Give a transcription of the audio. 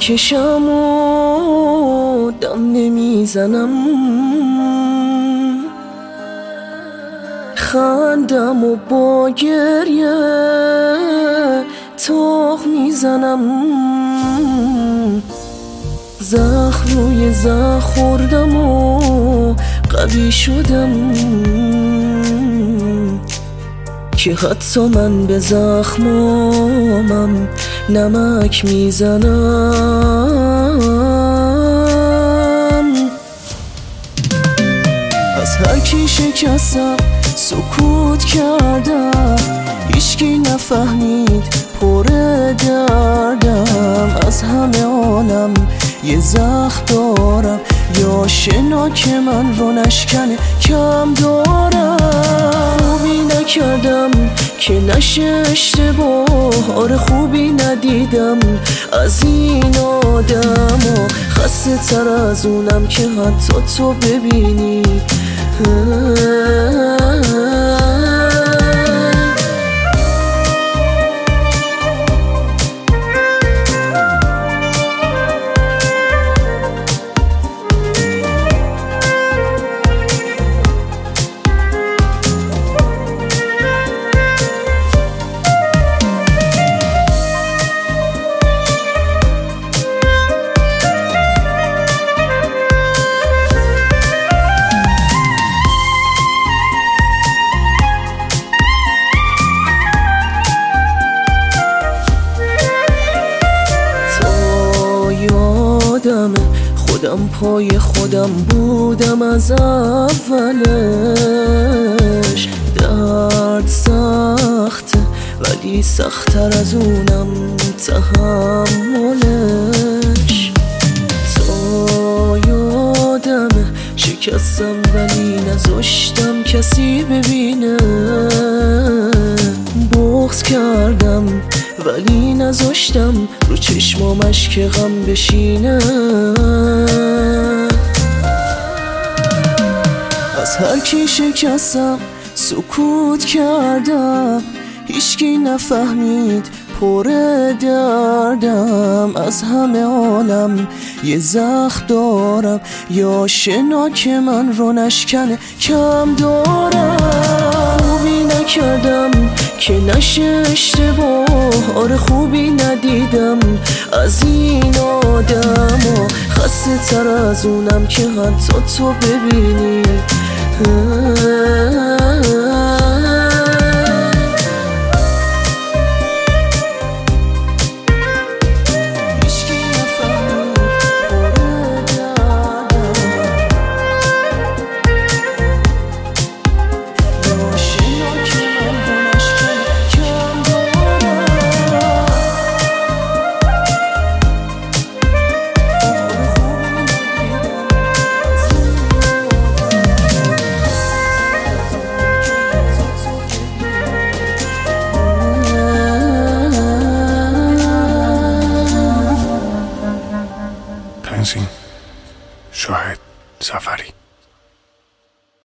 میکشم و دم نمیزنم، خندم و با گریه تاق میزنم، زخم روی زخم خوردم و قوی شدم که حتی من به زخمامم نمک میزنم. از هر کی شکستم سکوت کردم، هیچکی نفهمید پر دردم. از همه عالم یه زخم دارم، یا شنا که من رو نشکنه کم دارم. خوبی نکردم که نشه اشتباه، آره خوبی ندیدم از این آدم و خسته تر از اونم که حتی تو ببینی. خودم پای خودم بودم از اولش، درد سخته ولی سخت‌تر از اونم تحملش. تا یادمه شکستم ولی نذاشتم کسی ببینه، بغض کردم ولی نذاشتم رو چشمامش که غم بشینه. از هر کی شکستم سکوت کردم، هیچکی نفهمید پر دردم. از همه عالم یه زخم دارم، یا شنا که من رو نشکنه کم دارم. خوبی نکردم که نشه اشتباه، آره خوبی ندیدم از این آدم و خسته تر از اونم که حتی تو ببینی. شاهد سفری.